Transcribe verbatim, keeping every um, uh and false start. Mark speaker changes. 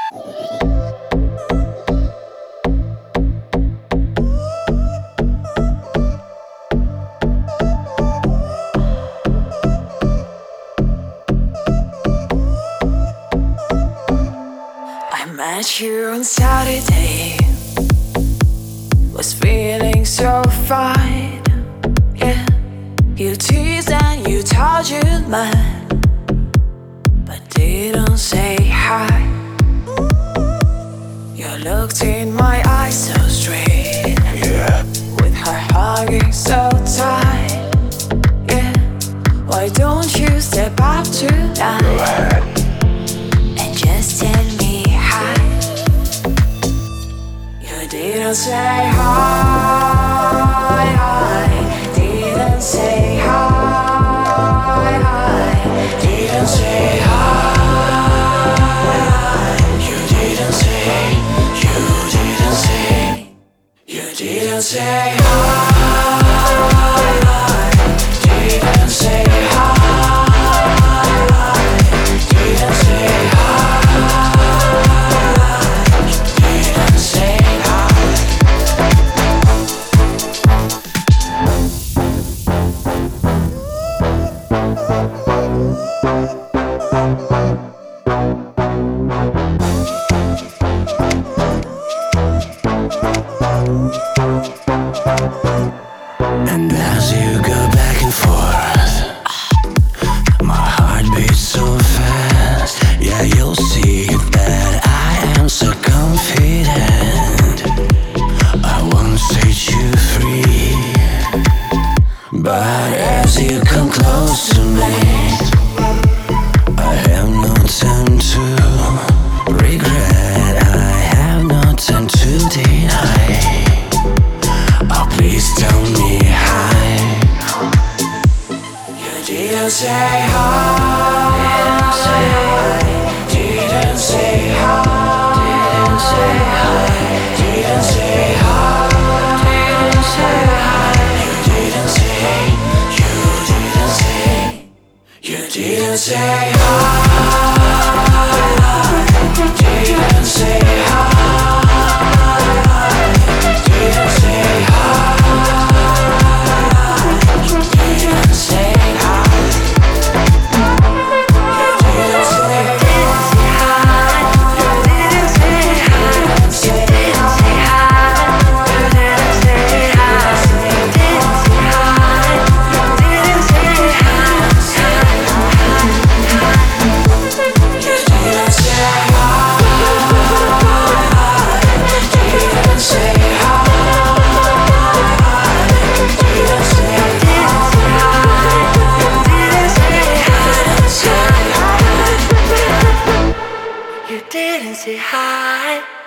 Speaker 1: I met you on Saturday, was feeling so fine. Yeah, you teased and you told you mine, but didn't say hi. You looked in my eyes so straight,
Speaker 2: Yeah,
Speaker 1: with her hugging so tight. Yeah, why don't you step up
Speaker 2: go
Speaker 1: tonight
Speaker 2: ahead.
Speaker 1: and just tell me hi? You didn't say hi, hi. Didn't say hi, hi. Didn't say hi, hi. You didn't say, you didn't say, you didn't say hi, hi. Didn't say hi, hi. Didn't say hi, didn't say hi.
Speaker 2: And as you go back and forth, my heart beats so fast. Yeah, you'll see that I am so confident. I won't set you free, but as you come close to me, I have no time to regret. I have no time to deny. Oh, please tell me hi.
Speaker 1: You didn't say hi, didn't say hi. Didn't say hi, didn't say hi. Didn't say hi, didn't say hi. You didn't say, you didn't say, you didn't say hi, didn't say hi, didn't say hi, didn't say hi.
Speaker 3: You didn't say hi.